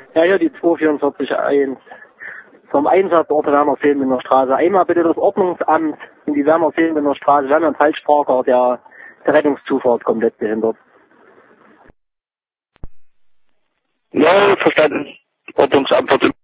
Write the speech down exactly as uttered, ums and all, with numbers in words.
Ja, hier die zwei vier vier eins. Vom Einsatzort Werner Fehlenbinder Straße. Einmal bitte das Ordnungsamt in die Werner Fehlenbinder Straße. Wir haben einen Falschparker, der, der Rettungszufahrt komplett behindert. Ja, verstanden. Ordnungsamt wird